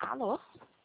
Alô?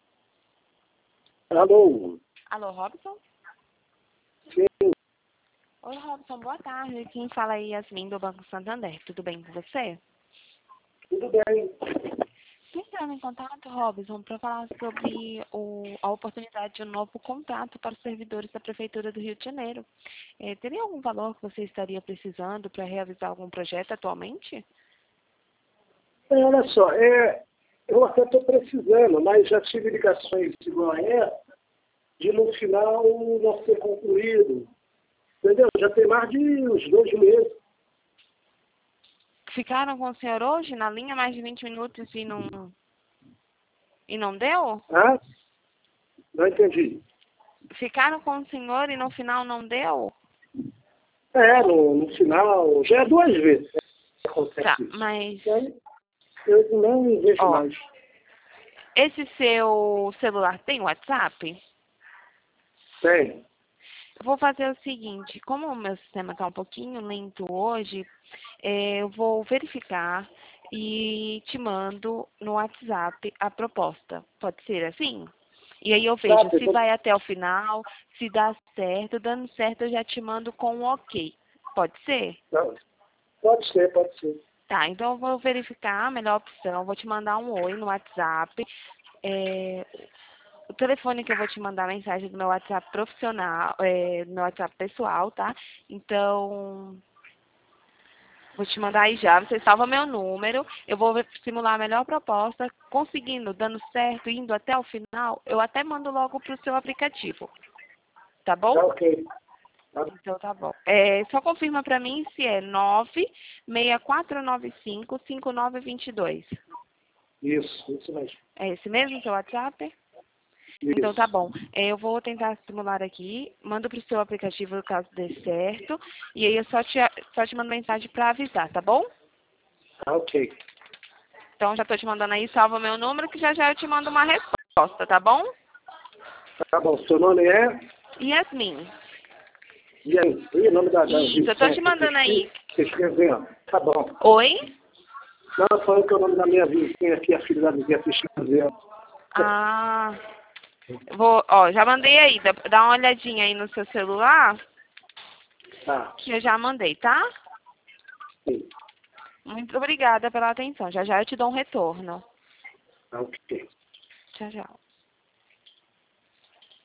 Alô? Alô, Robson? Sim, Oi, Robson, boa tarde. Quem fala é Yasmin, do Banco Santander. Tudo bem com você? tudo bem. Estou entrando em contato, Robson, para falar sobre a oportunidade de um novo contrato para os servidores da Prefeitura do Rio de Janeiro. Teria algum valor que você estaria precisando para realizar algum projeto atualmente? Olha só, eu até estou precisando, mas já tive ligações igual a essa, de no final não ser concluído. Entendeu? Já tem mais de uns 2 meses. Ficaram com o senhor hoje na linha mais de 20 minutos e não deu? Ah? Não entendi. Ficaram com o senhor e no final não deu? No final, já é 2 vezes que acontece Tá, isso. mas... Eu não vejo Ó, mais. esse seu celular tem WhatsApp? Tem. Eu vou fazer o seguinte, como o meu sistema está um pouquinho lento hoje, eu vou verificar e te mando no WhatsApp a proposta. Pode ser assim? E aí eu Tá, vejo se vai até o final, se dá certo. Dando certo, eu já te mando com um ok. Pode ser? pode ser, pode ser. Tá, então eu vou verificar a melhor opção. Vou te mandar um oi no WhatsApp. O telefone que eu vou te mandar a mensagem do meu WhatsApp profissional, do meu WhatsApp pessoal, tá? Então, vou te mandar aí já. Você salva meu número. Eu vou simular a melhor proposta. Conseguindo, dando certo, indo até o final, eu até mando logo pro seu aplicativo. Tá bom? Tá ok. Então tá bom. Só confirma pra mim se é 964955922. Isso mesmo. É esse mesmo seu WhatsApp? Isso. Então tá bom. Eu vou tentar simular aqui, mando pro seu aplicativo caso dê certo, e aí eu só te mando mensagem pra avisar, tá bom? Tá ok. Então já tô te mandando aí, salva meu número que já eu te mando uma resposta, tá bom? Tá bom. Seu nome é? Yasmin. E aí? E o nome da Isso, eu tô te mandando aí. Você escreveu? Tá bom. Oi? Não, falando que é o nome da minha vizinha aqui, a filha da vizinha, se escreveu. Ah, já mandei aí, dá uma olhadinha aí no seu celular, Tá. que eu já mandei, tá? Sim. Muito obrigada pela atenção. Já eu te dou um retorno. Tá ok. Tchau, tchau.